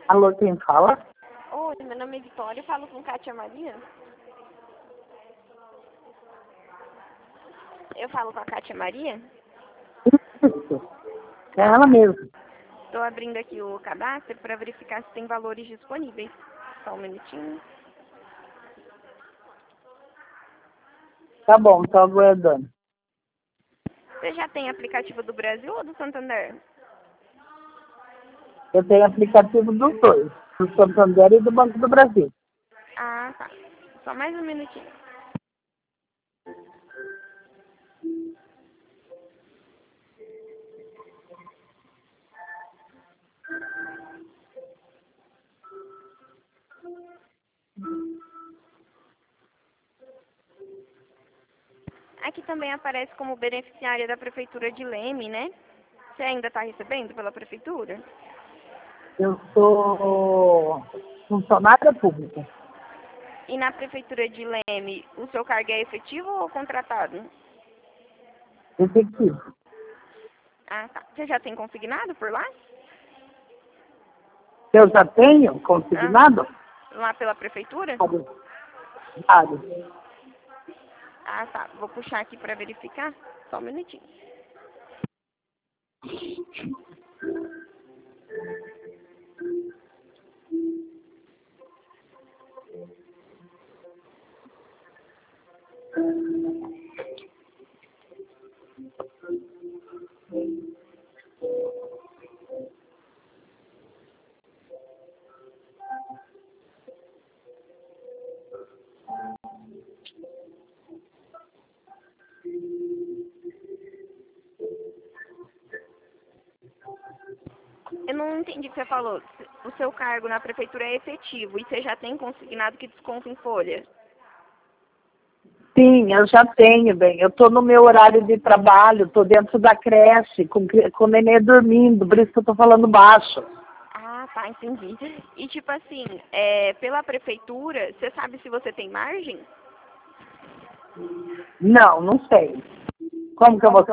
Alô, quem fala? Oi, meu nome é Vitória, eu falo com Kátia Maria. Eu falo com a Kátia Maria. Isso. É ela mesma. Estou abrindo aqui o cadastro para verificar se tem valores disponíveis. Só um minutinho. Tá bom, tô aguardando. Você já tem aplicativo do Brasil ou do Santander? Eu tenho aplicativo dos dois, do Santander e do Banco do Brasil. Ah, tá. Só mais um minutinho. Aqui também aparece como beneficiária da Prefeitura de Leme, né? Você ainda está recebendo pela Prefeitura? Eu sou funcionária pública. E na Prefeitura de Leme, o seu cargo é efetivo ou contratado? Efetivo. Ah, tá. Você já tem consignado por lá? Eu já tenho consignado? Lá pela Prefeitura? Vários. Ah, tá. Vou puxar aqui para verificar. Só um minutinho. Eu não entendi o que você falou. O seu cargo na Prefeitura é efetivo e você já tem consignado que desconto em folha? Sim, eu já tenho, bem. Eu estou no meu horário de trabalho, estou dentro da creche, com o nenê dormindo, por isso que eu estou falando baixo. Ah, tá, entendi. E tipo assim, pela Prefeitura, você sabe se você tem margem? Não, não sei. Como que eu vou